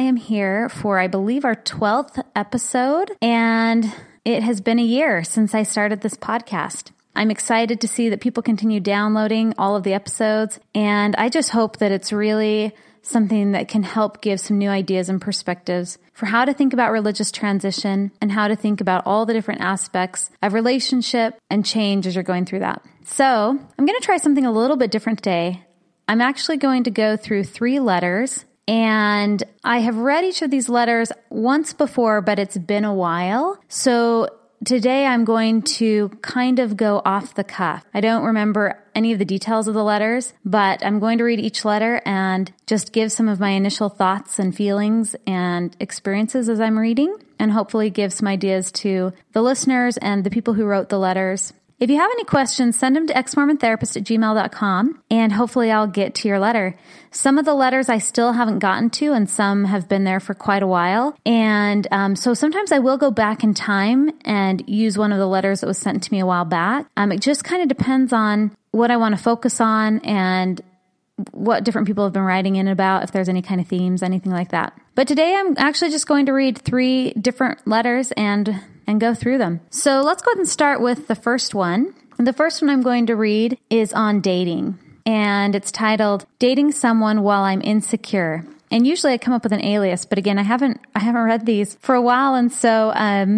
am here for, I believe, our 12th episode, and it has been a year since I started this podcast. I'm excited to see that people continue downloading all of the episodes, and I just hope that it's really something that can help give some new ideas and perspectives for how to think about religious transition and how to think about all the different aspects of relationship and change as you're going through that. So I'm going to try something a little bit different today. I'm actually going to go through 3 letters, and I have read each of these letters once before, but it's been a while. So today I'm going to kind of go off the cuff. I don't remember any of the details of the letters, but I'm going to read each letter and just give some of my initial thoughts and feelings and experiences as I'm reading, and hopefully give some ideas to the listeners and the people who wrote the letters. If you have any questions, send them to exmormontherapist@gmail.com, and hopefully I'll get to your letter. Some of the letters I still haven't gotten to, and some have been there for quite a while. And so sometimes I will go back in time and use one of the letters that was sent to me a while back. It just kind of depends on what I want to focus on and what different people have been writing in about, if there's any kind of themes, anything like that. But today I'm actually just going to read 3 different letters and go through them. So let's go ahead and start with the first one. The first one I'm going to read is on dating, and it's titled "Dating Someone While I'm Insecure." And usually I come up with an alias, but again, I haven't read these for a while, and so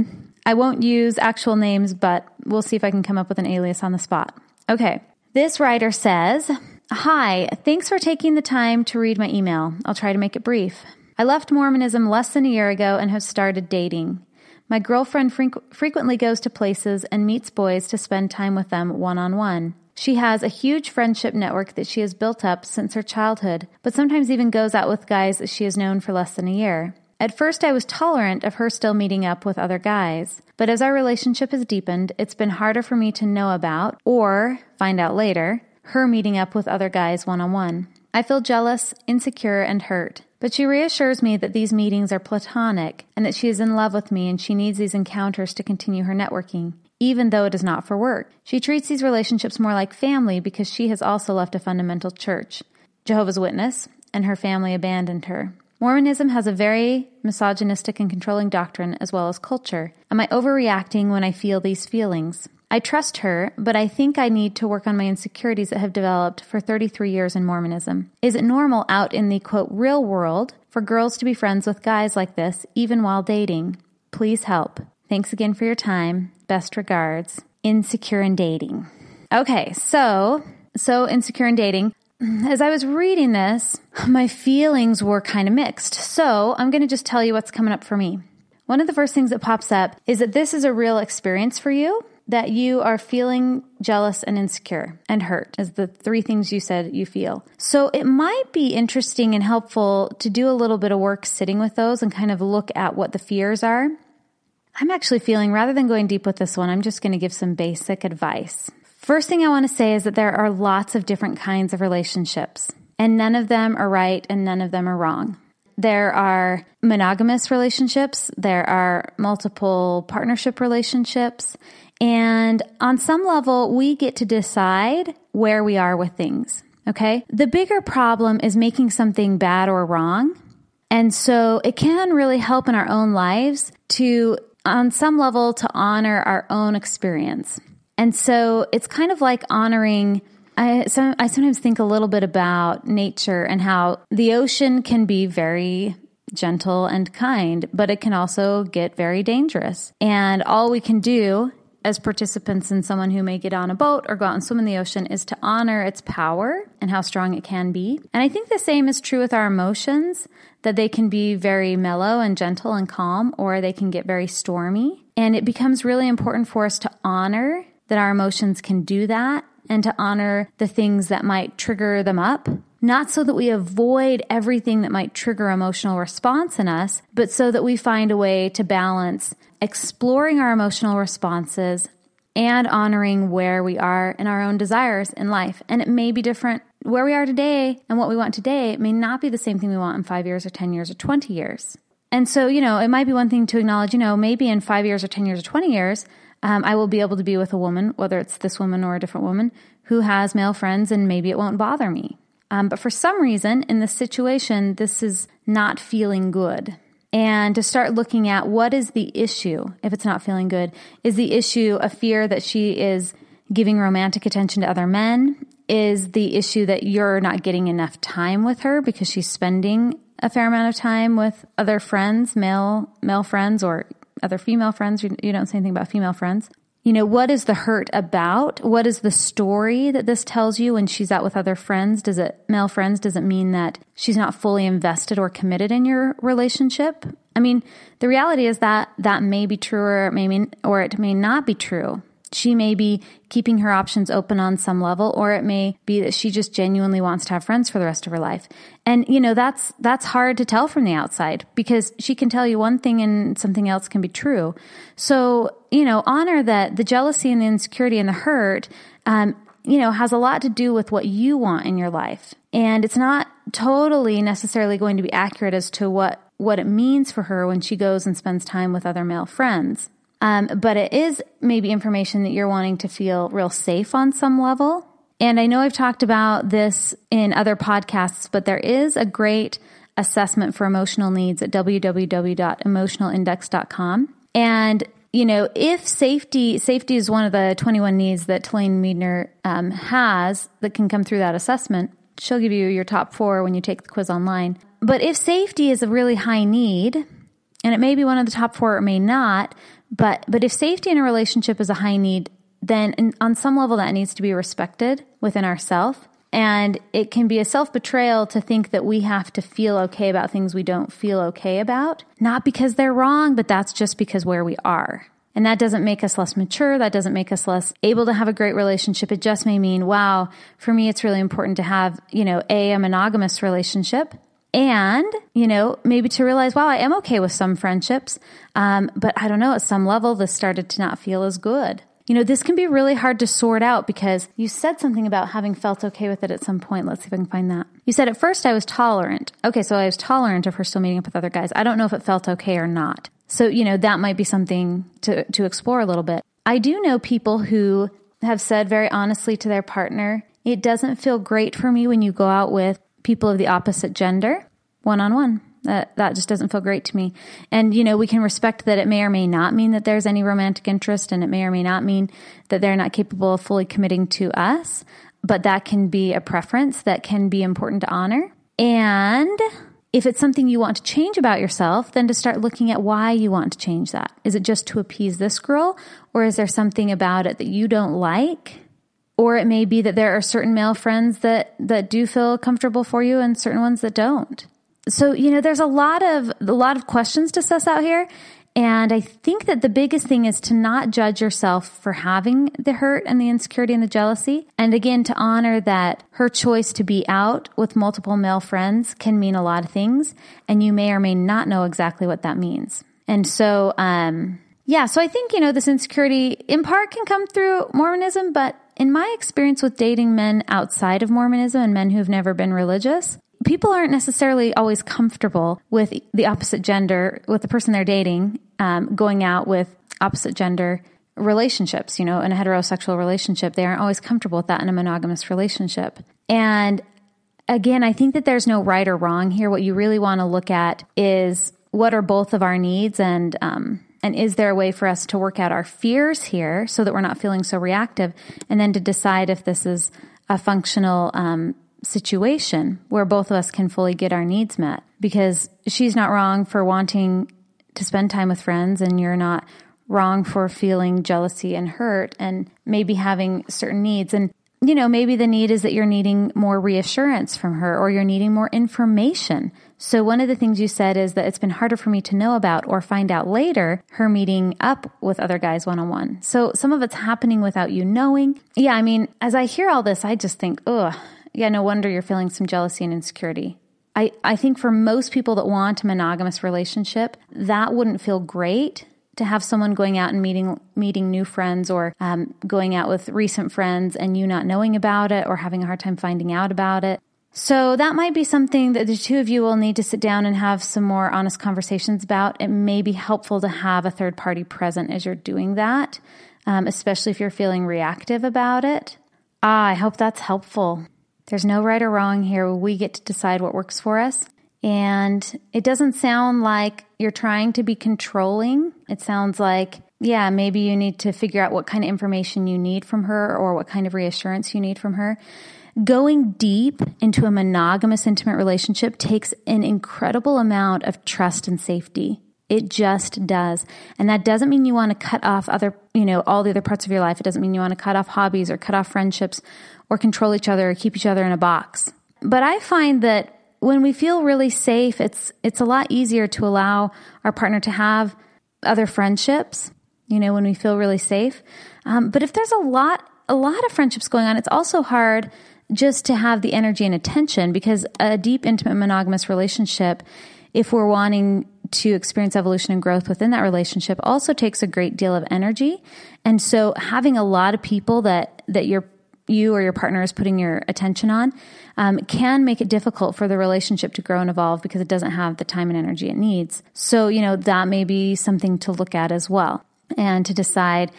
I won't use actual names, but we'll see if I can come up with an alias on the spot. Okay. This writer says, "Hi, thanks for taking the time to read my email. I'll try to make it brief. I left Mormonism less than a year ago and have started dating. My girlfriend frequently goes to places and meets boys to spend time with them one-on-one. She has a huge friendship network that she has built up since her childhood, but sometimes even goes out with guys that she has known for less than a year. At first, I was tolerant of her still meeting up with other guys, but as our relationship has deepened, it's been harder for me to know about, or find out later, her meeting up with other guys one-on-one. I feel jealous, insecure, and hurt. But she reassures me that these meetings are platonic and that she is in love with me and she needs these encounters to continue her networking, even though it is not for work. She treats these relationships more like family because she has also left a fundamental church, Jehovah's Witness, and her family abandoned her. Mormonism has a very misogynistic and controlling doctrine as well as culture. Am I overreacting when I feel these feelings? I trust her, but I think I need to work on my insecurities that have developed for 33 years in Mormonism. Is it normal out in the, quote, real world for girls to be friends with guys like this, even while dating? Please help. Thanks again for your time. Best regards. Insecure in dating." Okay, so insecure in dating. As I was reading this, my feelings were kind of mixed. So I'm going to just tell you what's coming up for me. One of the first things that pops up is that this is a real experience for you, that you are feeling jealous and insecure and hurt as the 3 things you said you feel. So it might be interesting and helpful to do a little bit of work sitting with those and kind of look at what the fears are. I'm actually feeling, rather than going deep with this one, I'm just going to give some basic advice. First thing I want to say is that there are lots of different kinds of relationships, and none of them are right and none of them are wrong. There are monogamous relationships, there are multiple partnership relationships, and on some level, we get to decide where we are with things, okay? The bigger problem is making something bad or wrong. And so it can really help in our own lives to, on some level, to honor our own experience. And so it's kind of like honoring, I sometimes think a little bit about nature and how the ocean can be very gentle and kind, but it can also get very dangerous. And all we can do as participants in someone who may get on a boat or go out and swim in the ocean is to honor its power and how strong it can be. And I think the same is true with our emotions, that they can be very mellow and gentle and calm, or they can get very stormy. And it becomes really important for us to honor that our emotions can do that and to honor the things that might trigger them up. Not so that we avoid everything that might trigger emotional response in us, but so that we find a way to balance exploring our emotional responses and honoring where we are in our own desires in life. And it may be different. Where we are today and what we want today may not be the same thing we want in 5 years or 10 years or 20 years. And so, it might be one thing to acknowledge, maybe in 5 years or 10 years or 20 years, I will be able to be with a woman, whether it's this woman or a different woman, who has male friends, and maybe it won't bother me. But for some reason in this situation, this is not feeling good. And to start looking at what is the issue if it's not feeling good. Is the issue a fear that she is giving romantic attention to other men? Is the issue that you're not getting enough time with her because she's spending a fair amount of time with other friends, male friends, or other female friends? You don't say anything about female friends. What is the hurt about? What is the story that this tells you when she's out with other friends? Male friends, does it mean that she's not fully invested or committed in your relationship? The reality is that may be true or it may not be true. She may be keeping her options open on some level, or it may be that she just genuinely wants to have friends for the rest of her life. And, that's hard to tell from the outside because she can tell you one thing and something else can be true. So, honor that the jealousy and the insecurity and the hurt, has a lot to do with what you want in your life. And it's not totally necessarily going to be accurate as to what it means for her when she goes and spends time with other male friends. But it is maybe information that you're wanting to feel real safe on some level. And I know I've talked about this in other podcasts, but there is a great assessment for emotional needs at www.emotionalindex.com. And, if safety is one of the 21 needs that Telaine Meadner has that can come through that assessment. She'll give you your top 4 when you take the quiz online. But if safety is a really high need, and it may be one of the top 4, it may not, but if safety in a relationship is a high need, then on some level that needs to be respected within ourselves. And it can be a self-betrayal to think that we have to feel okay about things we don't feel okay about. Not because they're wrong, but that's just because where we are. And that doesn't make us less mature. That doesn't make us less able to have a great relationship. It just may mean, wow, for me, it's really important to have, a monogamous relationship. And, maybe to realize, wow, I am okay with some friendships. But I don't know, at some level, this started to not feel as good. This can be really hard to sort out because you said something about having felt okay with it at some point. Let's see if I can find that. You said at first I was tolerant. Okay, so I was tolerant of her still meeting up with other guys. I don't know if it felt okay or not. So, that might be something to explore a little bit. I do know people who have said very honestly to their partner, it doesn't feel great for me when you go out with people of the opposite gender, one-on-one. That just doesn't feel great to me. And, we can respect that it may or may not mean that there's any romantic interest, and it may or may not mean that they're not capable of fully committing to us. But that can be a preference that can be important to honor. And if it's something you want to change about yourself, then to start looking at why you want to change that. Is it just to appease this girl, or is there something about it that you don't like? Or it may be that there are certain male friends that do feel comfortable for you and certain ones that don't. So, there's a lot of questions to suss out here. And I think that the biggest thing is to not judge yourself for having the hurt and the insecurity and the jealousy. And again, to honor that her choice to be out with multiple male friends can mean a lot of things. And you may or may not know exactly what that means. And so, so I think, this insecurity in part can come through Mormonism, but in my experience with dating men outside of Mormonism and men who've never been religious, people aren't necessarily always comfortable with the opposite gender, with the person they're dating, going out with opposite gender relationships, in a heterosexual relationship. They aren't always comfortable with that in a monogamous relationship. And again, I think that there's no right or wrong here. What you really want to look at is what are both of our needs, and is there a way for us to work out our fears here so that we're not feeling so reactive, and then to decide if this is a functional situation where both of us can fully get our needs met. Because she's not wrong for wanting to spend time with friends, and you're not wrong for feeling jealousy and hurt and maybe having certain needs. And, maybe the need is that you're needing more reassurance from her, or you're needing more information. So one of the things you said is that it's been harder for me to know about or find out later, her meeting up with other guys one-on-one. So some of it's happening without you knowing. Yeah, as I hear all this, I just think, no wonder you're feeling some jealousy and insecurity. I think for most people that want a monogamous relationship, that wouldn't feel great to have someone going out and meeting new friends, or going out with recent friends and you not knowing about it or having a hard time finding out about it. So that might be something that the two of you will need to sit down and have some more honest conversations about. It may be helpful to have a third party present as you're doing that, especially if you're feeling reactive about it. I hope that's helpful. There's no right or wrong here. We get to decide what works for us. And it doesn't sound like you're trying to be controlling. It sounds like, yeah, maybe you need to figure out what kind of information you need from her or what kind of reassurance you need from her. Going deep into a monogamous, intimate relationship takes an incredible amount of trust and safety. It just does. And that doesn't mean you want to cut off all the other parts of your life. It doesn't mean you want to cut off hobbies or cut off friendships or control each other or keep each other in a box. But I find that when we feel really safe, it's a lot easier to allow our partner to have other friendships, when we feel really safe. But if there's a lot of friendships going on, it's also hard just to have the energy and attention, because a deep, intimate, monogamous relationship, if we're wanting to experience evolution and growth within that relationship, also takes a great deal of energy. And so having a lot of people that you or your partner is putting your attention on can make it difficult for the relationship to grow and evolve because it doesn't have the time and energy it needs. So, that may be something to look at as well, and to decide,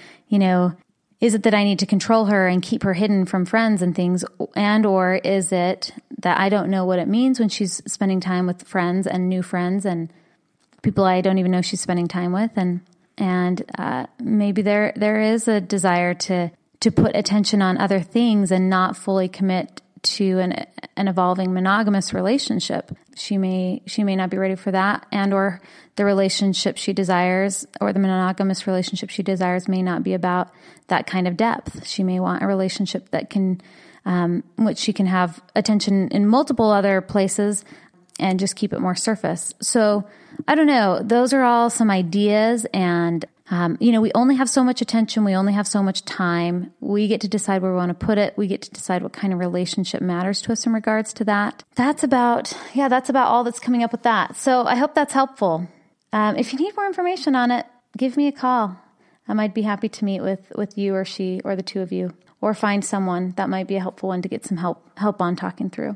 is it that I need to control her and keep her hidden from friends and things? And or is it that I don't know what it means when she's spending time with friends and new friends and people I don't even know she's spending time with? And maybe there is a desire to put attention on other things and not fully commit to an evolving monogamous relationship. She may not be ready for that, and or the relationship she desires or the monogamous relationship she desires may not be about that kind of depth. She may want a relationship that can, which she can have attention in multiple other places and just keep it more surface. So I don't know. Those are all some ideas, and we only have so much attention. We only have so much time. We get to decide where we want to put it. We get to decide what kind of relationship matters to us in regards to that. That's about all that's coming up with that. So I hope that's helpful. If you need more information on it, give me a call. I'd be happy to meet with you or she or the two of you, or find someone that might be a helpful one to get some help on talking through.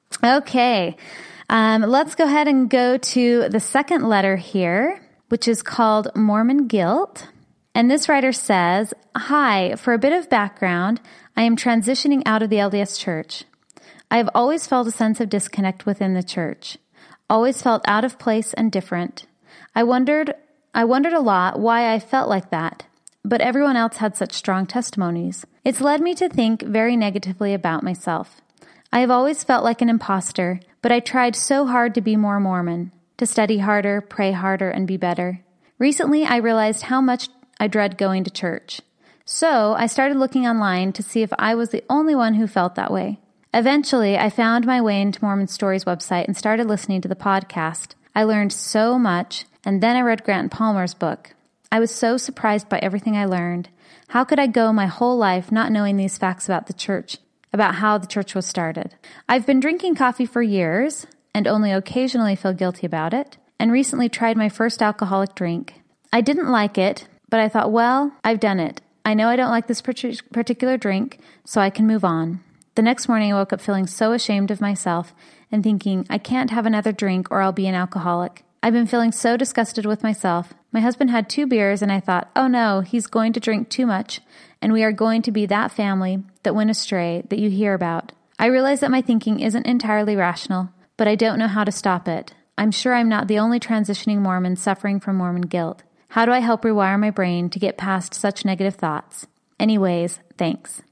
Okay. Let's go ahead and go to the second letter here, which is called Mormon Guilt. And this writer says, "Hi, for a bit of background, I am transitioning out of the LDS Church. I have always felt a sense of disconnect within the church, always felt out of place and different. I wondered a lot why I felt like that, but everyone else had such strong testimonies. It's led me to think very negatively about myself. I have always felt like an imposter, but I tried so hard to be more Mormon, to study harder, pray harder, and be better. Recently, I realized how much I dread going to church. So I started looking online to see if I was the only one who felt that way. Eventually, I found my way into Mormon Stories website and started listening to the podcast. I learned so much, and then I read Grant Palmer's book. I was so surprised by everything I learned. How could I go my whole life not knowing these facts about the church, about how the church was started? I've been drinking coffee for years and only occasionally feel guilty about it, and recently tried my first alcoholic drink. I didn't like it, but I thought, well, I've done it. I know I don't like this particular drink, so I can move on. The next morning I woke up feeling so ashamed of myself and thinking, I can't have another drink or I'll be an alcoholic. I've been feeling so disgusted with myself. My husband had 2 beers and I thought, oh no, he's going to drink too much, and we are going to be that family that went astray that you hear about. I realize that my thinking isn't entirely rational, but I don't know how to stop it. I'm sure I'm not the only transitioning Mormon suffering from Mormon guilt. How do I help rewire my brain to get past such negative thoughts? Anyways, thanks."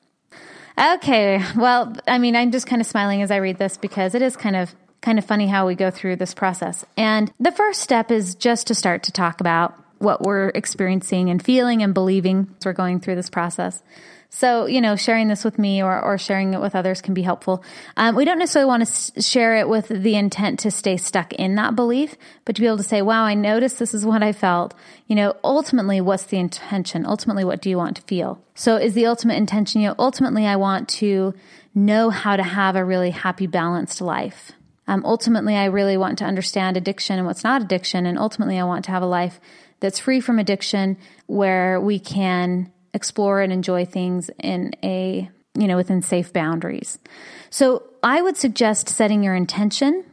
Okay, well, I'm just kind of smiling as I read this because it is kind of funny how we go through this process. And the first step is just to start to talk about what we're experiencing and feeling and believing as we're going through this process. So, sharing this with me or sharing it with others can be helpful. We don't necessarily want to share it with the intent to stay stuck in that belief, but to be able to say, wow, I noticed this is what I felt. Ultimately, what's the intention? Ultimately, what do you want to feel? So is the ultimate intention, ultimately, I want to know how to have a really happy, balanced life. Ultimately, I really want to understand addiction and what's not addiction. And ultimately, I want to have a life that's free from addiction, where we can explore and enjoy things in within safe boundaries. So I would suggest setting your intention,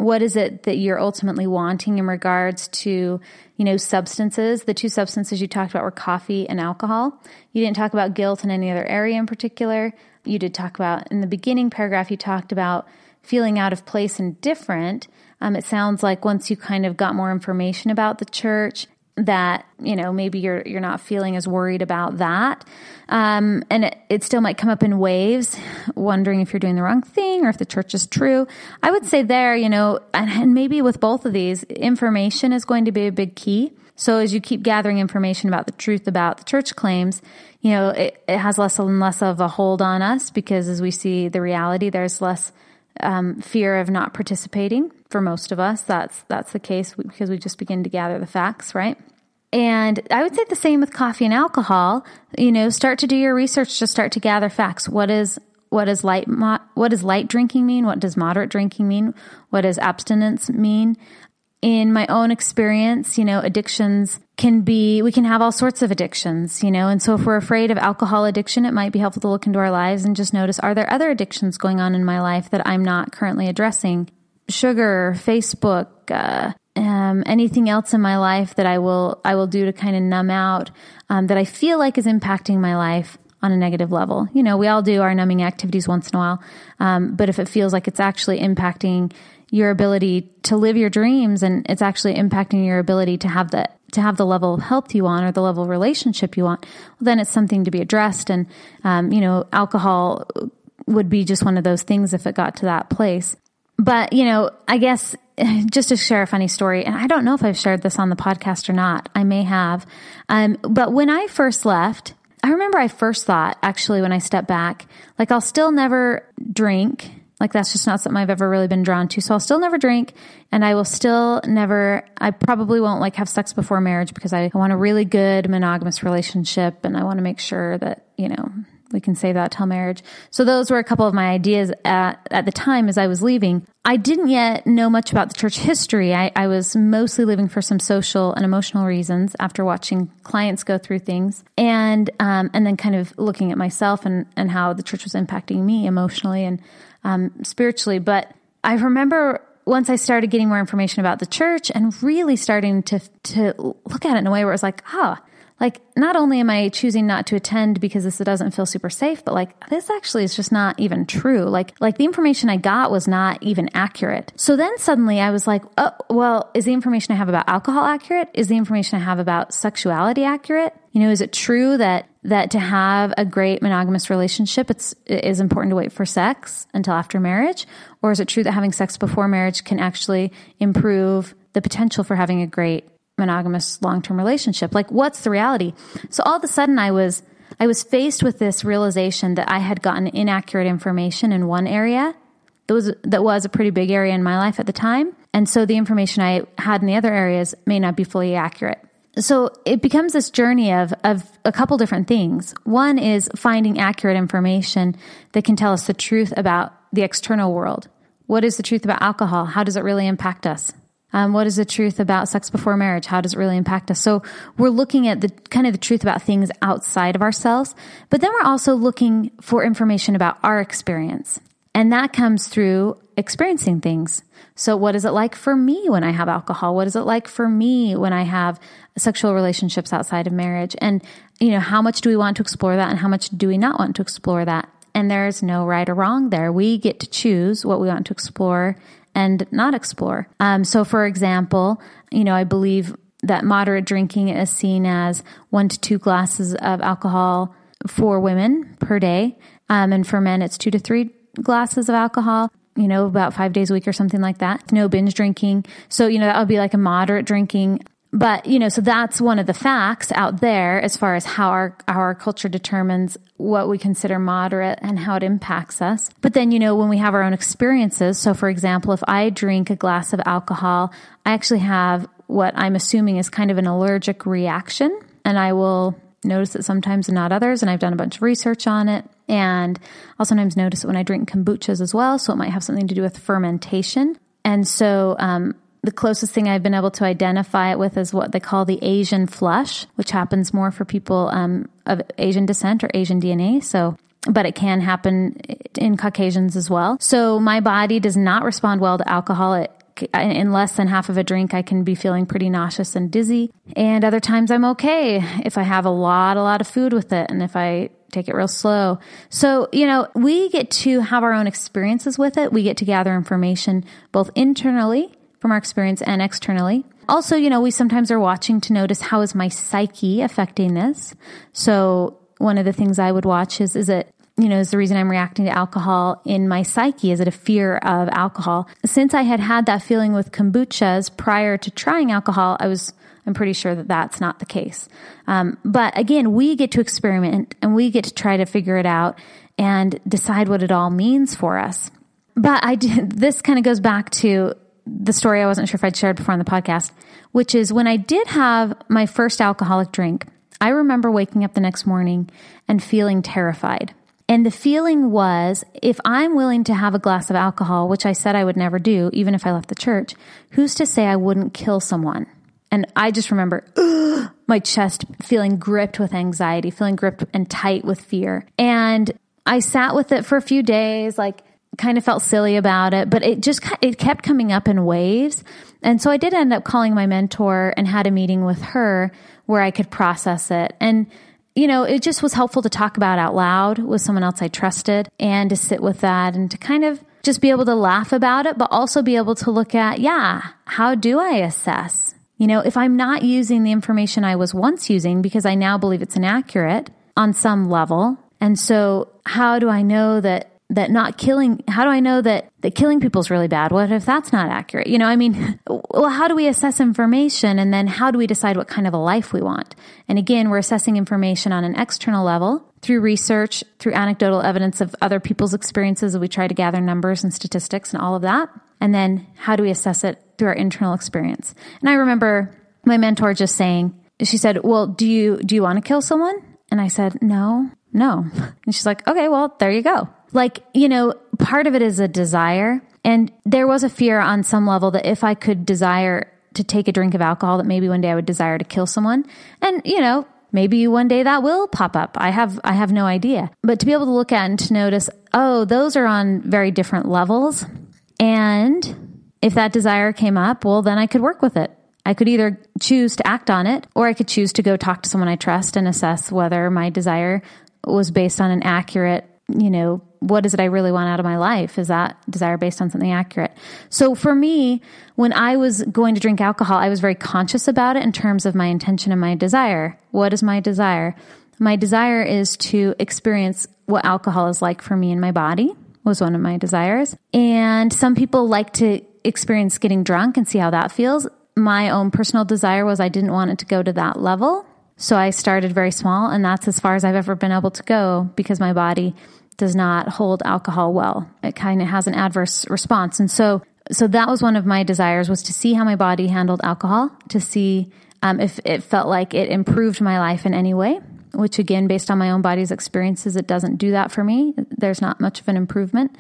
what is it that you're ultimately wanting in regards to, substances? The two substances you talked about were coffee and alcohol. You didn't talk about guilt in any other area in particular. You did talk about, in the beginning paragraph, you talked about feeling out of place and different. It sounds like once you kind of got more information about the church, that, maybe you're not feeling as worried about that. And it still might come up in waves, wondering if you're doing the wrong thing or if the church is true. I would say there, and maybe with both of these, information is going to be a big key. So as you keep gathering information about the truth about the church claims, it has less and less of a hold on us, because as we see the reality, there's less fear of not participating. For most of us, that's the case, because we just begin to gather the facts, right? And I would say the same with coffee and alcohol. Start to do your research, just start to gather facts. What does light drinking mean? What does moderate drinking mean? What does abstinence mean? In my own experience, addictions we can have all sorts of addictions, and so if we're afraid of alcohol addiction, it might be helpful to look into our lives and just notice, are there other addictions going on in my life that I'm not currently addressing? Sugar, Facebook, anything else in my life that I will do to kind of numb out, that I feel like is impacting my life on a negative level. We all do our numbing activities once in a while. But if it feels like it's actually impacting your ability to live your dreams, and it's actually impacting your ability to have the level of health you want or the level of relationship you want, well, then it's something to be addressed. And, alcohol would be just one of those things if it got to that place. But, I guess just to share a funny story, and I don't know if I've shared this on the podcast or not. I may have. But when I first left, I remember I first thought, actually, when I stepped back, like, I'll still never drink. Like, that's just not something I've ever really been drawn to. So I'll still never drink, and I probably won't have sex before marriage, because I want a really good monogamous relationship, and I want to make sure that, we can save that till marriage. So those were a couple of my ideas at the time as I was leaving. I didn't yet know much about the church history. I was mostly leaving for some social and emotional reasons after watching clients go through things, and then kind of looking at myself and how the church was impacting me emotionally and spiritually. But I remember once I started getting more information about the church and really starting to look at it in a way where it was like, not only am I choosing not to attend because this doesn't feel super safe, but this actually is just not even true. Like the information I got was not even accurate. So then suddenly I was like, oh, well, is the information I have about alcohol accurate? Is the information I have about sexuality accurate? Is it true that to have a great monogamous relationship, it is important to wait for sex until after marriage? Or is it true that having sex before marriage can actually improve the potential for having a great monogamous long-term relationship? What's the reality? So all of a sudden I was faced with this realization that I had gotten inaccurate information in one area that was a pretty big area in my life at the time. And so the information I had in the other areas may not be fully accurate. So it becomes this journey of a couple different things. One is finding accurate information that can tell us the truth about the external world. What is the truth about alcohol? How does it really impact us? What is the truth about sex before marriage? How does it really impact us? So we're looking at the truth about things outside of ourselves, but then we're also looking for information about our experience. And that comes through experiencing things. So what is it like for me when I have alcohol? What is it like for me when I have sexual relationships outside of marriage? And, how much do we want to explore that, and how much do we not want to explore that? And there's no right or wrong there. We get to choose what we want to explore and not explore. So for example, I believe that moderate drinking is seen as 1 to 2 glasses of alcohol for women per day. And for men, it's 2 to 3 glasses of alcohol, about 5 days a week or something like that. No binge drinking. So, that would be like a moderate drinking. But, so that's one of the facts out there as far as how our culture determines what we consider moderate and how it impacts us. But then, when we have our own experiences, so for example, if I drink a glass of alcohol, I actually have what I'm assuming is kind of an allergic reaction, and I will notice it sometimes and not others, and I've done a bunch of research on it. And I'll sometimes notice it when I drink kombuchas as well, so it might have something to do with fermentation. And so, the closest thing I've been able to identify it with is what they call the Asian flush, which happens more for people of Asian descent or Asian DNA. So, but it can happen in Caucasians as well. So my body does not respond well to alcohol. It in less than half of a drink, I can be feeling pretty nauseous and dizzy. And other times I'm okay if I have a lot of food with it and if I take it real slow. So, we get to have our own experiences with it. We get to gather information both internally from our experience and externally. Also, we sometimes are watching to notice, how is my psyche affecting this? So one of the things I would watch is it, is the reason I'm reacting to alcohol in my psyche? Is it a fear of alcohol? Since I had that feeling with kombuchas prior to trying alcohol, I'm pretty sure that that's not the case. But again, we get to experiment and we get to try to figure it out and decide what it all means for us. But this kind of goes back to the story I wasn't sure if I'd shared before on the podcast, which is when I did have my first alcoholic drink, I remember waking up the next morning and feeling terrified. And the feeling was, if I'm willing to have a glass of alcohol, which I said I would never do, even if I left the church, who's to say I wouldn't kill someone? And I just remember my chest feeling gripped with anxiety, feeling gripped and tight with fear. And I sat with it for a few days, kind of felt silly about it, but it kept coming up in waves. And so I did end up calling my mentor and had a meeting with her where I could process it. And it just was helpful to talk about out loud with someone else I trusted and to sit with that and to kind of just be able to laugh about it, but also be able to look at, how do I assess? If I'm not using the information I was once using because I now believe it's inaccurate on some level. And so how do I know that how do I know that killing people is really bad? What if that's not accurate? Well, how do we assess information? And then how do we decide what kind of a life we want? And again, we're assessing information on an external level through research, through anecdotal evidence of other people's experiences. We try to gather numbers and statistics and all of that. And then how do we assess it through our internal experience? And I remember my mentor just saying, she said, well, do you want to kill someone? And I said, no. And she's like, okay, well, there you go. Part of it is a desire. And there was a fear on some level that if I could desire to take a drink of alcohol, that maybe one day I would desire to kill someone. And, maybe one day that will pop up. I have no idea. But to be able to look at and to notice, those are on very different levels. And if that desire came up, well, then I could work with it. I could either choose to act on it, or I could choose to go talk to someone I trust and assess whether my desire was based on an accurate, what is it I really want out of my life? Is that desire based on something accurate? So for me, when I was going to drink alcohol, I was very conscious about it in terms of my intention and my desire. What is my desire? My desire is to experience what alcohol is like for me in my body, was one of my desires. And some people like to experience getting drunk and see how that feels. My own personal desire was I didn't want it to go to that level. So I started very small, and that's as far as I've ever been able to go because my body does not hold alcohol well. It kind of has an adverse response. And so that was one of my desires, was to see how my body handled alcohol, to see if it felt like it improved my life in any way, which again, based on my own body's experiences, it doesn't do that for me. There's not much of an improvement.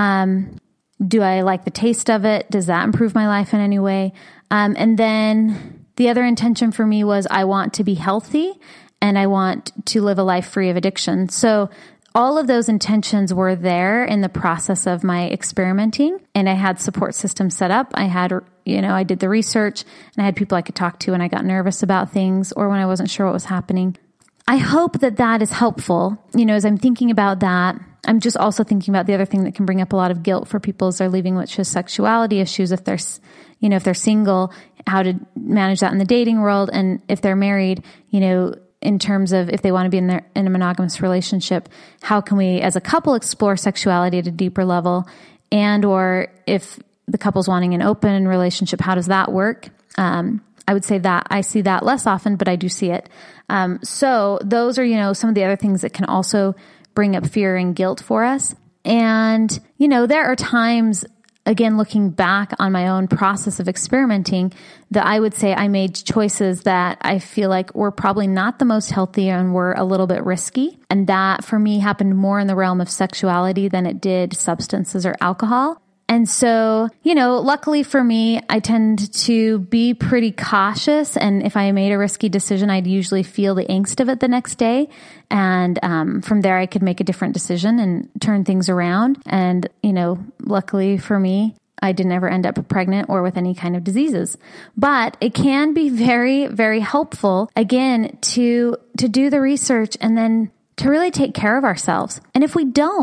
Do I like the taste of it? Does that improve my life in any way? And then the other intention for me was I want to be healthy and I want to live a life free of addiction. So all of those intentions were there in the process of my experimenting, and I had support systems set up. I had, I did the research and I had people I could talk to when I got nervous about things or when I wasn't sure what was happening. I hope that is helpful. As I'm thinking about that, I'm just also thinking about the other thing that can bring up a lot of guilt for people as they're leaving, which is sexuality issues. If they're single, how to manage that in the dating world. And if they're married, in terms of if they want to be in a monogamous relationship, how can we as a couple explore sexuality at a deeper level? And, or if the couple's wanting an open relationship, how does that work? I would say that I see that less often, but I do see it. So those are, some of the other things that can also bring up fear and guilt for us. And, there are times, again, looking back on my own process of experimenting, that I would say I made choices that I feel like were probably not the most healthy and were a little bit risky. And that for me happened more in the realm of sexuality than it did substances or alcohol. And so, luckily for me, I tend to be pretty cautious. And if I made a risky decision, I'd usually feel the angst of it the next day. And from there, I could make a different decision and turn things around. And, luckily for me, I didn't ever end up pregnant or with any kind of diseases. But it can be very, very helpful, again, to do the research and then to really take care of ourselves. And if we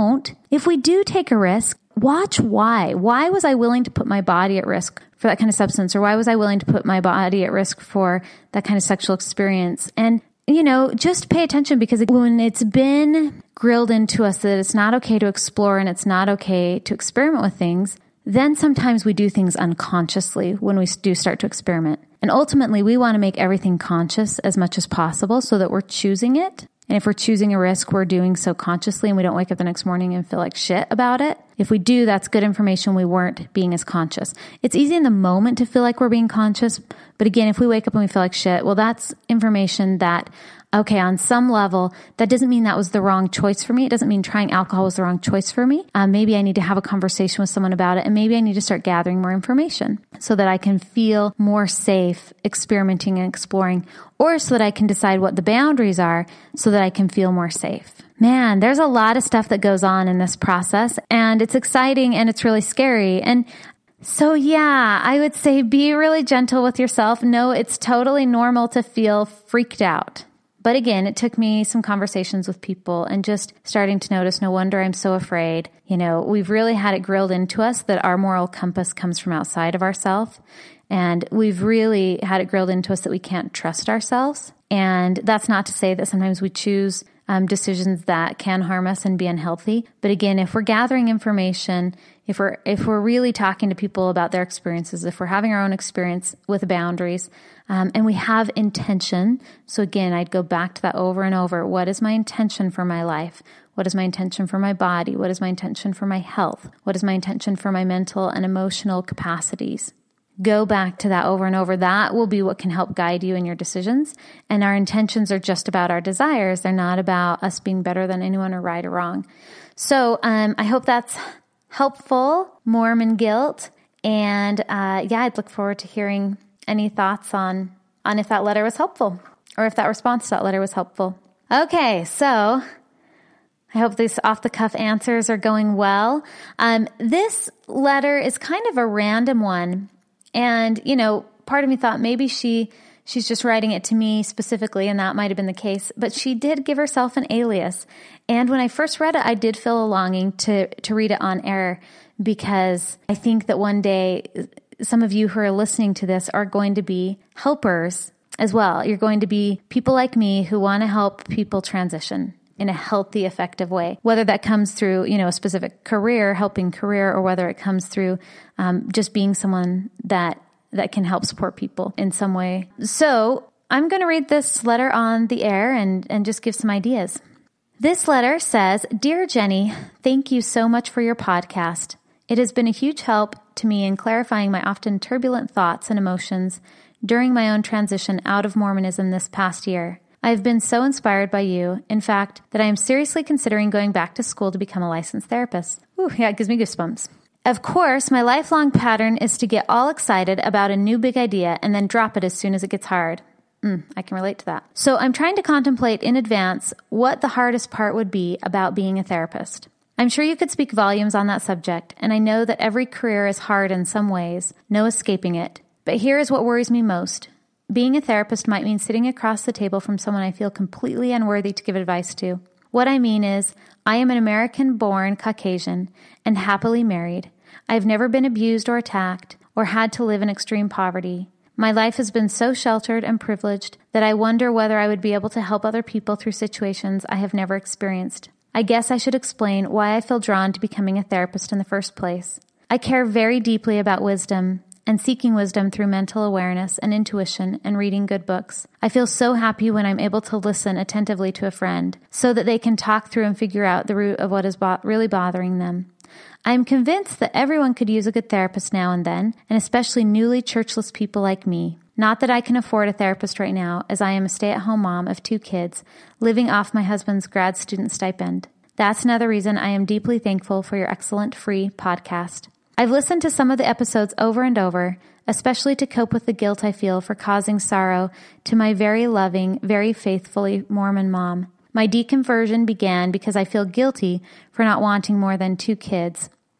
do take a risk, watch why. Why was I willing to put my body at risk for that kind of substance? Or why was I willing to put my body at risk for that kind of sexual experience? And, just pay attention, because when it's been grilled into us that it's not okay to explore and it's not okay to experiment with things, then sometimes we do things unconsciously when we do start to experiment. And ultimately, we want to make everything conscious as much as possible so that we're choosing it. And if we're choosing a risk, we're doing so consciously and we don't wake up the next morning and feel like shit about it. If we do, that's good information we weren't being as conscious. It's easy in the moment to feel like we're being conscious. But again, if we wake up and we feel like shit, well, that's information that, okay, on some level, that doesn't mean that was the wrong choice for me. It doesn't mean trying alcohol was the wrong choice for me. Maybe I need to have a conversation with someone about it, and maybe I need to start gathering more information so that I can feel more safe experimenting and exploring, or so that I can decide what the boundaries are so that I can feel more safe. Man, there's a lot of stuff that goes on in this process, and it's exciting and it's really scary. And so yeah, I would say be really gentle with yourself. No, it's totally normal to feel freaked out. But again, it took me some conversations with people and just starting to notice, no wonder I'm so afraid. We've really had it grilled into us that our moral compass comes from outside of ourselves. And we've really had it grilled into us that we can't trust ourselves. And that's not to say that sometimes we choose decisions that can harm us and be unhealthy. But again, if we're gathering information, if we're really talking to people about their experiences, if we're having our own experience with boundaries, and we have intention. So again, I'd go back to that over and over. What is my intention for my life? What is my intention for my body? What is my intention for my health? What is my intention for my mental and emotional capacities? Go back to that over and over. That will be what can help guide you in your decisions. And our intentions are just about our desires. They're not about us being better than anyone or right or wrong. So I hope that's helpful, Mormon guilt. And I'd look forward to hearing any thoughts on if that letter was helpful or if that response to that letter was helpful. Okay, so I hope these off-the-cuff answers are going well. This letter is kind of a random one. And, part of me thought maybe she's just writing it to me specifically, and that might have been the case. But she did give herself an alias. And when I first read it, I did feel a longing to read it on air, because I think that one day some of you who are listening to this are going to be helpers as well. You're going to be people like me who want to help people transition in a healthy, effective way, whether that comes through, a specific helping career, or whether it comes through just being someone that can help support people in some way. So I'm going to read this letter on the air and just give some ideas. This letter says, "Dear Jenny, thank you so much for your podcast. It has been a huge help to me in clarifying my often turbulent thoughts and emotions during my own transition out of Mormonism this past year. I have been so inspired by you, in fact, that I am seriously considering going back to school to become a licensed therapist." Ooh, yeah, it gives me goosebumps. "Of course, my lifelong pattern is to get all excited about a new big idea and then drop it as soon as it gets hard." I can relate to that. "So I'm trying to contemplate in advance what the hardest part would be about being a therapist. I'm sure you could speak volumes on that subject, and I know that every career is hard in some ways, no escaping it. But here is what worries me most. Being a therapist might mean sitting across the table from someone I feel completely unworthy to give advice to. What I mean is, I am an American-born Caucasian and happily married. I've never been abused or attacked or had to live in extreme poverty. My life has been so sheltered and privileged that I wonder whether I would be able to help other people through situations I have never experienced. I guess I should explain why I feel drawn to becoming a therapist in the first place. I care very deeply about wisdom and seeking wisdom through mental awareness and intuition and reading good books. I feel so happy when I'm able to listen attentively to a friend so that they can talk through and figure out the root of what is really bothering them. I am convinced that everyone could use a good therapist now and then, and especially newly churchless people like me. Not that I can afford a therapist right now, as I am a stay-at-home mom of 2 kids, living off my husband's grad student stipend. That's another reason I am deeply thankful for your excellent free podcast. I've listened to some of the episodes over and over, especially to cope with the guilt I feel for causing sorrow to my very loving, very faithfully Mormon mom. My deconversion began because I feel guilty for not wanting more than 2 kids.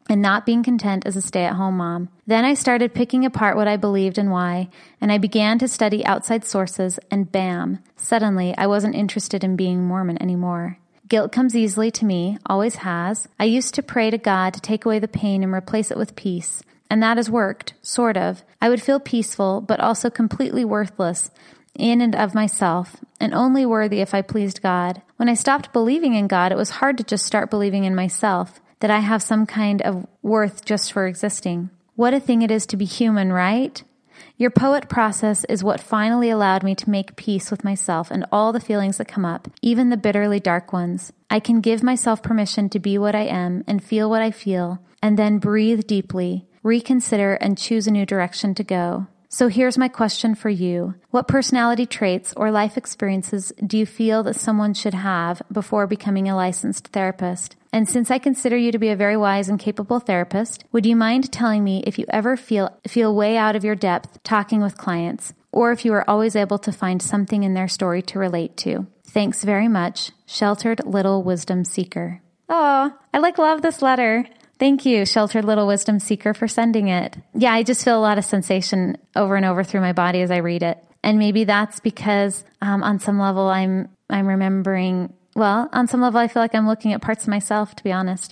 and not being content as a stay-at-home mom. Then I started picking apart what I believed and why, and I began to study outside sources, and bam, suddenly I wasn't interested in being Mormon anymore. Guilt comes easily to me, always has. I used to pray to God to take away the pain and replace it with peace, and that has worked, sort of. I would feel peaceful, but also completely worthless in and of myself, and only worthy if I pleased God. When I stopped believing in God, it was hard to just start believing in myself, that I have some kind of worth just for existing. What a thing it is to be human, right? Your poet process is what finally allowed me to make peace with myself and all the feelings that come up, even the bitterly dark ones. I can give myself permission to be what I am and feel what I feel, and then breathe deeply, reconsider, and choose a new direction to go. So here's my question for you. What personality traits or life experiences do you feel that someone should have before becoming a licensed therapist? And since I consider you to be a very wise and capable therapist, would you mind telling me if you ever feel way out of your depth talking with clients, or if you are always able to find something in their story to relate to? Thanks very much, Sheltered Little Wisdom Seeker. Oh, I love this letter. Thank you, Sheltered Little Wisdom Seeker, for sending it. Yeah, I just feel a lot of sensation over and over through my body as I read it. And maybe that's because on some level I'm remembering, well, on some level I feel like I'm looking at parts of myself, to be honest.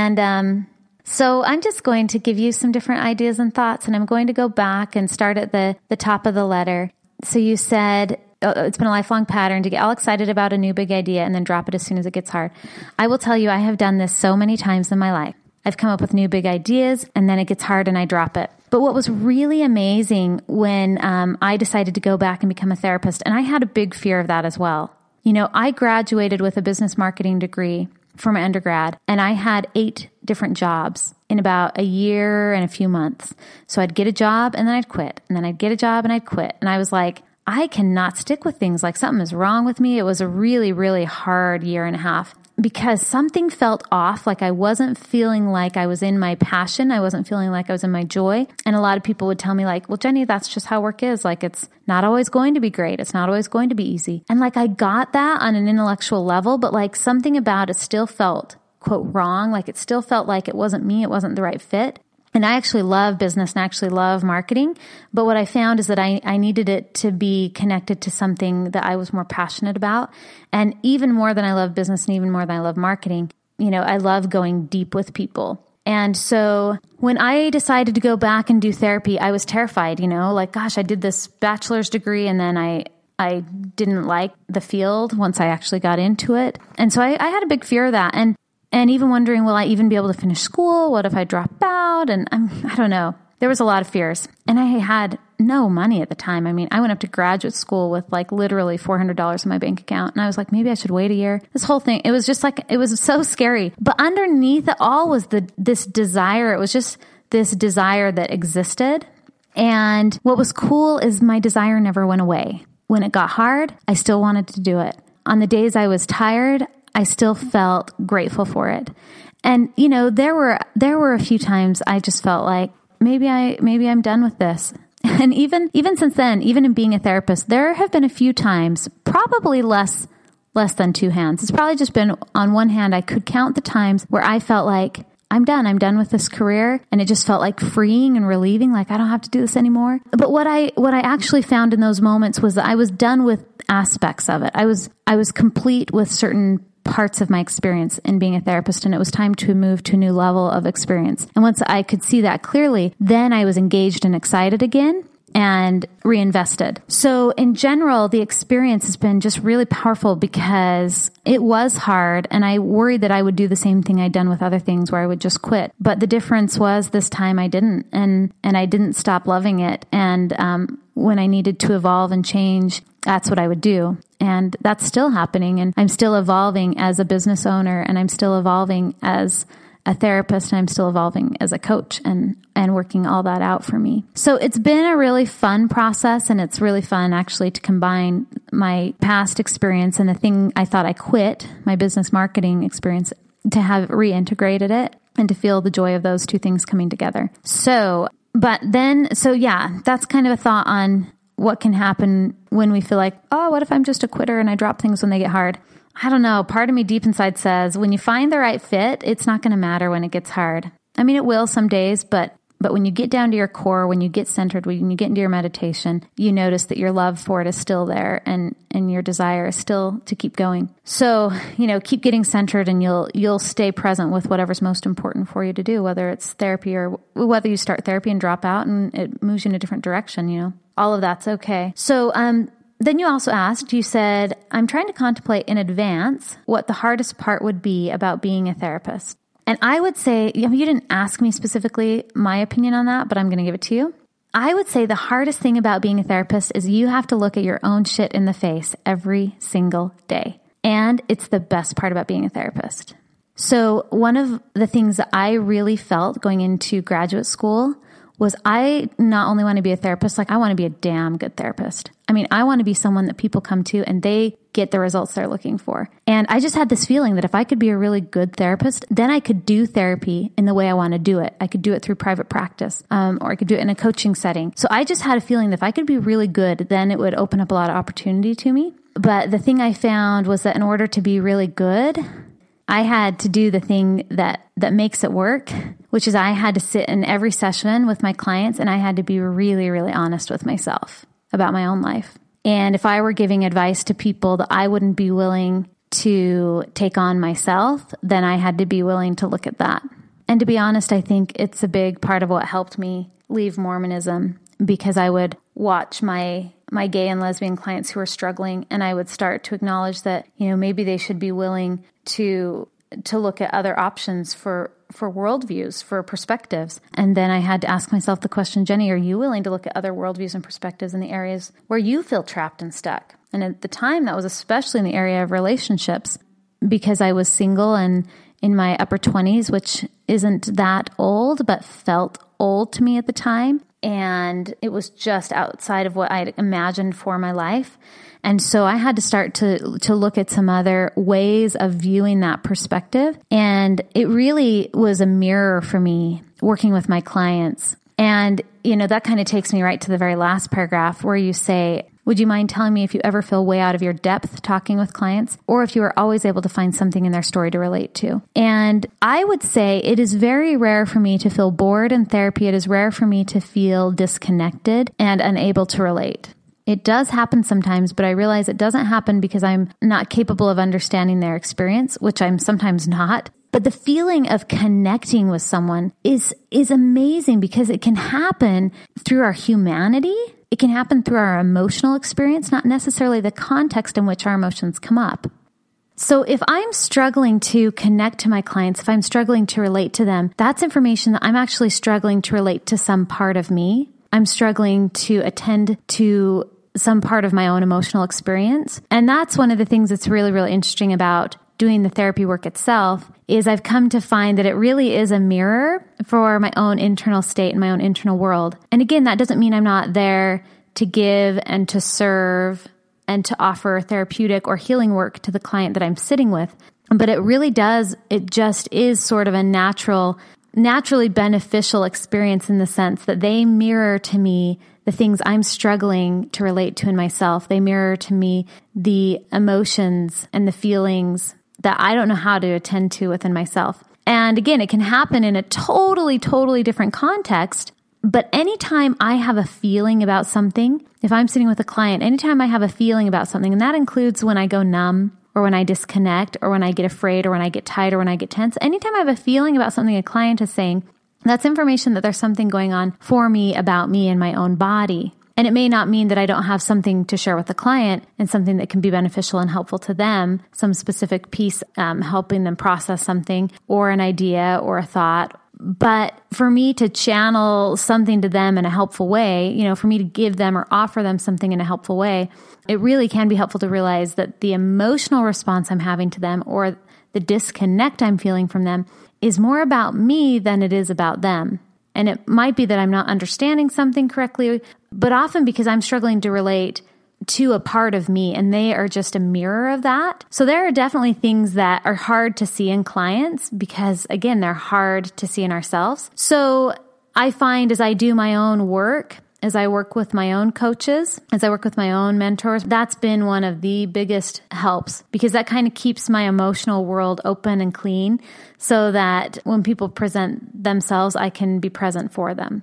And so I'm just going to give you some different ideas and thoughts, and I'm going to go back and start at the top of the letter. So you said, it's been a lifelong pattern to get all excited about a new big idea and then drop it as soon as it gets hard. I will tell you, I have done this so many times in my life. I've come up with new big ideas, and then it gets hard and I drop it. But what was really amazing when I decided to go back and become a therapist, and I had a big fear of that as well. You know, I graduated with a business marketing degree for my undergrad, and I had 8 different jobs in about a year and a few months. So I'd get a job and then I'd quit, and then I'd get a job and I'd quit. And I was like, I cannot stick with things. Like, something is wrong with me. It was a really, really hard year and a half, because something felt off. Like, I wasn't feeling like I was in my passion. I wasn't feeling like I was in my joy. And a lot of people would tell me, like, well, Jenny, that's just how work is. Like, it's not always going to be great. It's not always going to be easy. And like, I got that on an intellectual level, but like, something about it still felt, quote, wrong. Like, it still felt like it wasn't me. It wasn't the right fit. And I actually love business and I actually love marketing. But what I found is that I needed it to be connected to something that I was more passionate about. And even more than I love business and even more than I love marketing, you know, I love going deep with people. And so when I decided to go back and do therapy, I was terrified, you know, like, gosh, I did this bachelor's degree and then I didn't like the field once I actually got into it. And so I had a big fear of that. And even wondering, will I even be able to finish school? What if I drop out? And I don't know. There was a lot of fears. And I had no money at the time. I mean, I went up to graduate school with like literally $400 in my bank account. And I was like, maybe I should wait a year. This whole thing, it was just like, it was so scary. But underneath it all was this desire. It was just this desire that existed. And what was cool is my desire never went away. When it got hard, I still wanted to do it. On the days I was tired, I still felt grateful for it. And, you know, there were a few times I just felt like maybe I'm done with this. And even since then, even in being a therapist, there have been a few times, probably less than 2 hands. It's probably just been on one hand. I could count the times where I felt like I'm done with this career. And it just felt like freeing and relieving. Like, I don't have to do this anymore. But what I actually found in those moments was that I was done with aspects of it. I was complete with certain parts of my experience in being a therapist, and it was time to move to a new level of experience. And once I could see that clearly, then I was engaged and excited again and reinvested. So in general, the experience has been just really powerful because it was hard, and I worried that I would do the same thing I'd done with other things where I would just quit. But the difference was this time I didn't, and I didn't stop loving it. And when I needed to evolve and change, that's what I would do. And that's still happening. And I'm still evolving as a business owner, and I'm still evolving as a therapist, and I'm still evolving as a coach and working all that out for me. So it's been a really fun process, and it's really fun actually to combine my past experience and the thing I thought I quit, my business marketing experience, to have reintegrated it and to feel the joy of those two things coming together. So yeah, that's kind of a thought on what can happen when we feel like, oh, what if I'm just a quitter and I drop things when they get hard? I don't know. Part of me deep inside says, when you find the right fit, it's not going to matter when it gets hard. I mean, it will some days, but when you get down to your core, when you get centered, when you get into your meditation, you notice that your love for it is still there and your desire is still to keep going. So, keep getting centered and you'll stay present with whatever's most important for you to do, whether it's therapy or whether you start therapy and drop out and it moves you in a different direction, all of that's okay. So, then you also asked, you said, I'm trying to contemplate in advance what the hardest part would be about being a therapist. And I would say, you didn't ask me specifically my opinion on that, but I'm going to give it to you. I would say the hardest thing about being a therapist is you have to look at your own shit in the face every single day. And it's the best part about being a therapist. So one of the things that I really felt going into graduate school was I not only want to be a therapist, I want to be a damn good therapist. I mean, I want to be someone that people come to and they get the results they're looking for. And I just had this feeling that if I could be a really good therapist, then I could do therapy in the way I want to do it. I could do it through private practice, or I could do it in a coaching setting. So I just had a feeling that if I could be really good, then it would open up a lot of opportunity to me. But the thing I found was that in order to be really good, I had to do the thing that makes it work, which is I had to sit in every session with my clients and I had to be really, really honest with myself about my own life. And if I were giving advice to people that I wouldn't be willing to take on myself, then I had to be willing to look at that. And to be honest, I think it's a big part of what helped me leave Mormonism, because I would watch my gay and lesbian clients who are struggling, and I would start to acknowledge that, maybe they should be willing to look at other options for worldviews, for perspectives. And then I had to ask myself the question, Jenny, are you willing to look at other worldviews and perspectives in the areas where you feel trapped and stuck? And at the time, that was especially in the area of relationships, because I was single and in my upper 20s, which isn't that old, but felt old to me at the time. And it was just outside of what I'd imagined for my life. And so I had to start to look at some other ways of viewing that perspective. And it really was a mirror for me working with my clients. And, that kind of takes me right to the very last paragraph where you say, would you mind telling me if you ever feel way out of your depth talking with clients, or if you are always able to find something in their story to relate to? And I would say it is very rare for me to feel bored in therapy. It is rare for me to feel disconnected and unable to relate. It does happen sometimes, but I realize it doesn't happen because I'm not capable of understanding their experience, which I'm sometimes not. But the feeling of connecting with someone is amazing, because it can happen through our humanity. It can happen through our emotional experience, not necessarily the context in which our emotions come up. So if I'm struggling to connect to my clients, if I'm struggling to relate to them, that's information that I'm actually struggling to relate to some part of me. I'm struggling to attend to some part of my own emotional experience. And that's one of the things that's really, really interesting about doing the therapy work itself, is I've come to find that it really is a mirror for my own internal state and my own internal world. And again, that doesn't mean I'm not there to give and to serve and to offer therapeutic or healing work to the client that I'm sitting with. But it really does, it just is sort of a naturally beneficial experience in the sense that they mirror to me the things I'm struggling to relate to in myself. They mirror to me the emotions and the feelings that I don't know how to attend to within myself. And again, it can happen in a totally, totally different context. But anytime I have a feeling about something, if I'm sitting with a client, anytime I have a feeling about something, and that includes when I go numb, or when I disconnect, or when I get afraid, or when I get tight, or when I get tense, anytime I have a feeling about something a client is saying, that's information that there's something going on for me about me and my own body. And it may not mean that I don't have something to share with the client and something that can be beneficial and helpful to them, some specific piece helping them process something, or an idea or a thought. But for me to channel something to them in a helpful way, for me to give them or offer them something in a helpful way, it really can be helpful to realize that the emotional response I'm having to them, or the disconnect I'm feeling from them, is more about me than it is about them. And it might be that I'm not understanding something correctly, but often because I'm struggling to relate to a part of me, and they are just a mirror of that. So there are definitely things that are hard to see in clients because, again, they're hard to see in ourselves. So I find as I do my own work, as I work with my own coaches, as I work with my own mentors, that's been one of the biggest helps, because that kind of keeps my emotional world open and clean so that when people present themselves, I can be present for them.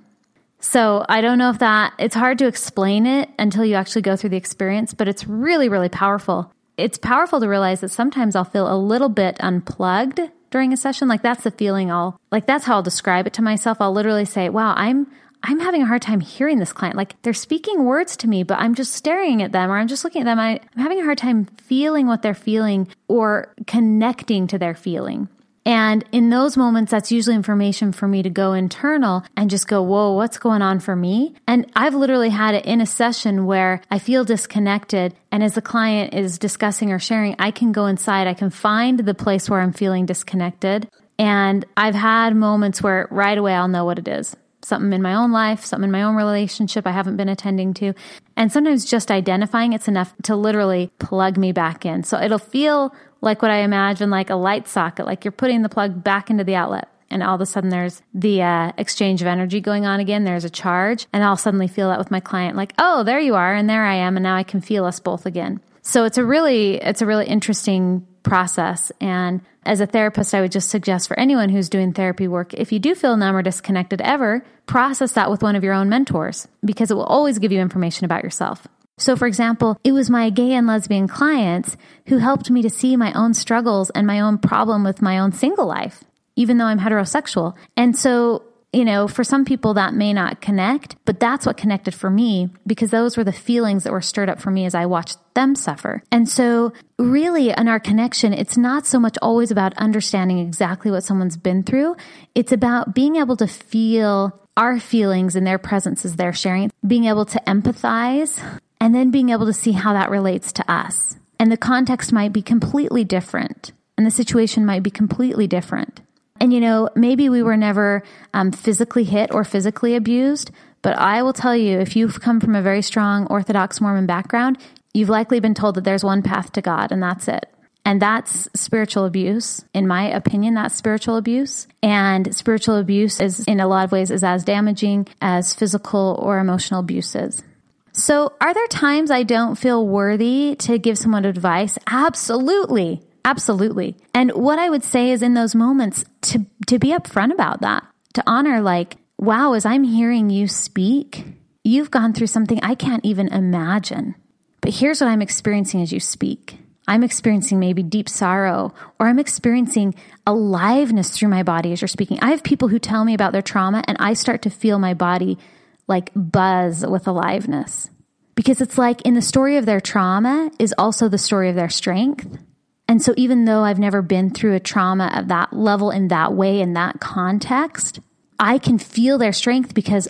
So I don't know if it's hard to explain it until you actually go through the experience, but it's really, really powerful. It's powerful to realize that sometimes I'll feel a little bit unplugged during a session. Like that's the feeling that's how I'll describe it to myself. I'll literally say, wow, I'm having a hard time hearing this client. Like they're speaking words to me, but I'm just staring at them or I'm just looking at them. I'm having a hard time feeling what they're feeling or connecting to their feeling. And in those moments, that's usually information for me to go internal and just go, whoa, what's going on for me? And I've literally had it in a session where I feel disconnected. And as the client is discussing or sharing, I can go inside. I can find the place where I'm feeling disconnected. And I've had moments where right away I'll know what it is. Something in my own life, something in my own relationship I haven't been attending to. And sometimes just identifying it's enough to literally plug me back in. So it'll feel like what I imagine, like a light socket, like you're putting the plug back into the outlet. And all of a sudden there's the exchange of energy going on again. There's a charge. And I'll suddenly feel that with my client, like, oh, there you are. And there I am. And now I can feel us both again. So it's a really interesting process. And as a therapist, I would just suggest for anyone who's doing therapy work, if you do feel numb or disconnected ever, process that with one of your own mentors, because it will always give you information about yourself. So for example, it was my gay and lesbian clients who helped me to see my own struggles and my own problem with my own single life, even though I'm heterosexual. And so, for some people that may not connect, but that's what connected for me, because those were the feelings that were stirred up for me as I watched them suffer. And so really in our connection, it's not so much always about understanding exactly what someone's been through. It's about being able to feel our feelings in their presence as they're sharing, being able to empathize, and then being able to see how that relates to us. And the context might be completely different, and the situation might be completely different. And maybe we were never physically hit or physically abused, but I will tell you, if you've come from a very strong Orthodox Mormon background, you've likely been told that there's one path to God, and that's it. And that's spiritual abuse. In my opinion, that's spiritual abuse. And spiritual abuse is, in a lot of ways, is as damaging as physical or emotional abuse is. So are there times I don't feel worthy to give someone advice? Absolutely. Absolutely. And what I would say is in those moments to be upfront about that, to honor like, wow, as I'm hearing you speak, you've gone through something I can't even imagine. But here's what I'm experiencing as you speak. I'm experiencing maybe deep sorrow, or I'm experiencing aliveness through my body as you're speaking. I have people who tell me about their trauma and I start to feel my body like buzz with aliveness, because it's like in the story of their trauma is also the story of their strength. And so even though I've never been through a trauma of that level in that way, in that context, I can feel their strength because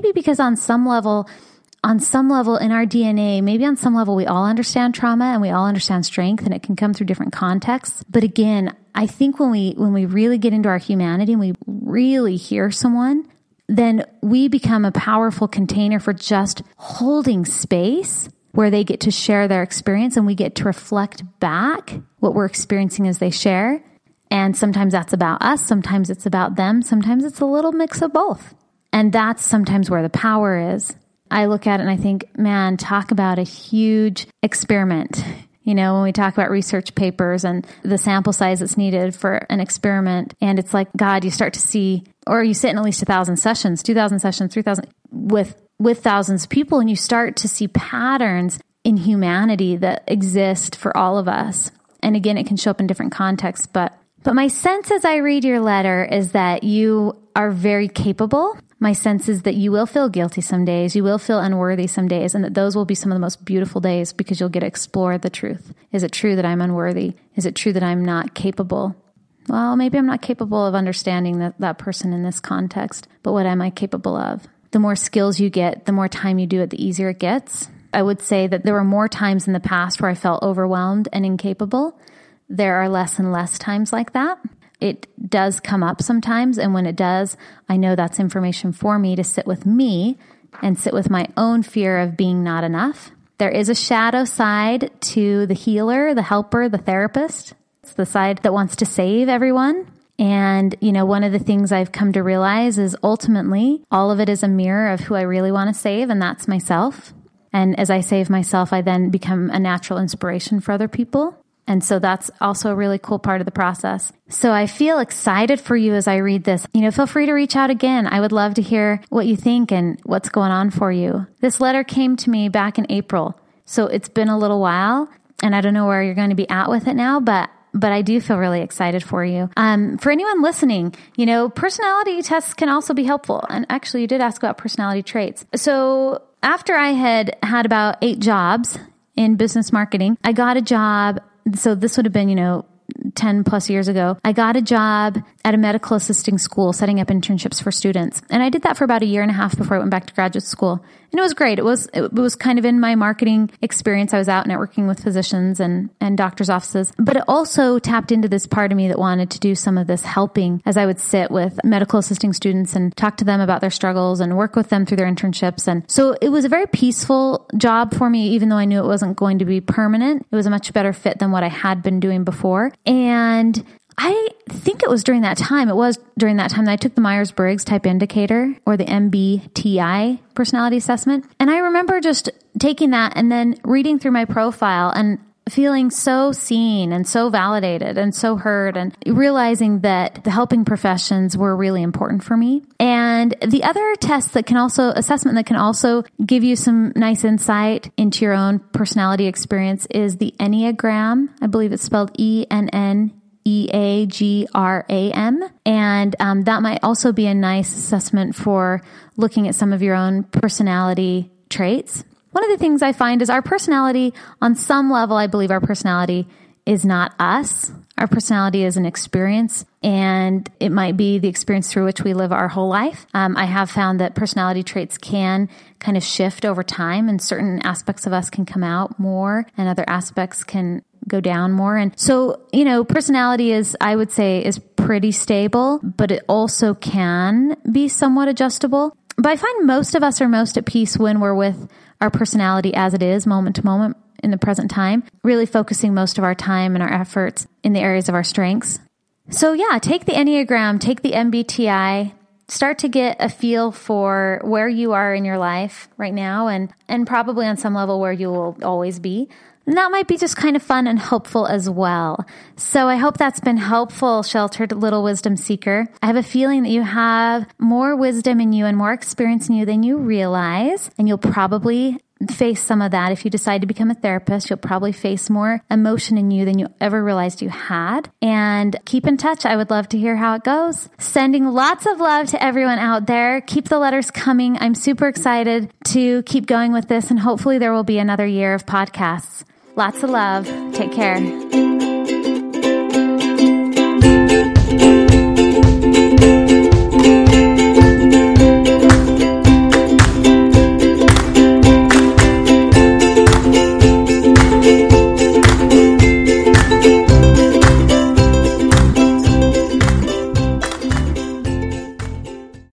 on some level in our DNA, maybe on some level we all understand trauma and we all understand strength, and it can come through different contexts. But again, I think when we really get into our humanity and we really hear someone, then we become a powerful container for just holding space where they get to share their experience and we get to reflect back what we're experiencing as they share. And sometimes that's about us. Sometimes it's about them. Sometimes it's a little mix of both. And that's sometimes where the power is. I look at it and I think, man, talk about a huge experiment. When we talk about research papers and the sample size that's needed for an experiment, and it's like, God, you start to see, or you sit in at least 1,000 sessions, 2,000 sessions, 3,000 with thousands of people, and you start to see patterns in humanity that exist for all of us. And again, it can show up in different contexts, but my sense as I read your letter is that you are very capable. My sense is that you will feel guilty some days, you will feel unworthy some days, and that those will be some of the most beautiful days because you'll get to explore the truth. Is it true that I'm unworthy? Is it true that I'm not capable? Well, maybe I'm not capable of understanding that person in this context, but what am I capable of? The more skills you get, the more time you do it, the easier it gets. I would say that there were more times in the past where I felt overwhelmed and incapable. There are less and less times like that. It does come up sometimes, and when it does, I know that's information for me to sit with me and sit with my own fear of being not enough. There is a shadow side to the healer, the helper, the therapist. It's the side that wants to save everyone. And, one of the things I've come to realize is ultimately all of it is a mirror of who I really want to save, and that's myself. And as I save myself, I then become a natural inspiration for other people. And so that's also a really cool part of the process. So I feel excited for you as I read this. Feel free to reach out again. I would love to hear what you think and what's going on for you. This letter came to me back in April. So it's been a little while, and I don't know where you're going to be at with it now, but I do feel really excited for you. For anyone listening, personality tests can also be helpful. And actually, you did ask about personality traits. So after I had about 8 jobs in business marketing, I got a job. So this would have been, 10 plus years ago. I got a job at a medical assisting school, setting up internships for students. And I did that for about 1.5 years before I went back to graduate school. And it was great. It was kind of in my marketing experience. I was out networking with physicians and doctors' offices, but it also tapped into this part of me that wanted to do some of this helping as I would sit with medical assisting students and talk to them about their struggles and work with them through their internships. And so it was a very peaceful job for me, even though I knew it wasn't going to be permanent. It was a much better fit than what I had been doing before. And I think it was during that time that I took the Myers-Briggs Type Indicator, or the MBTI personality assessment. And I remember just taking that and then reading through my profile and feeling so seen and so validated and so heard, and realizing that the helping professions were really important for me. And the other test assessment that can also give you some nice insight into your own personality experience is the Enneagram. I believe it's spelled ENNEAGRAM. And that might also be a nice assessment for looking at some of your own personality traits. One of the things I find is our personality, on some level, I believe our personality is not us. Our personality is an experience, and it might be the experience through which we live our whole life. I have found that personality traits can kind of shift over time, and certain aspects of us can come out more and other aspects can go down more. And so, personality I would say is pretty stable, but it also can be somewhat adjustable. But I find most of us are most at peace when we're with our personality as it is, moment to moment in the present time, really focusing most of our time and our efforts in the areas of our strengths. So yeah, take the Enneagram, take the MBTI, start to get a feel for where you are in your life right now, and probably on some level where you will always be. And that might be just kind of fun and hopeful as well. So I hope that's been helpful, sheltered little wisdom seeker. I have a feeling that you have more wisdom in you and more experience in you than you realize. And you'll probably face some of that. If you decide to become a therapist, you'll probably face more emotion in you than you ever realized you had. And keep in touch. I would love to hear how it goes. Sending lots of love to everyone out there. Keep the letters coming. I'm super excited to keep going with this, and hopefully there will be another year of podcasts. Lots of love. Take care.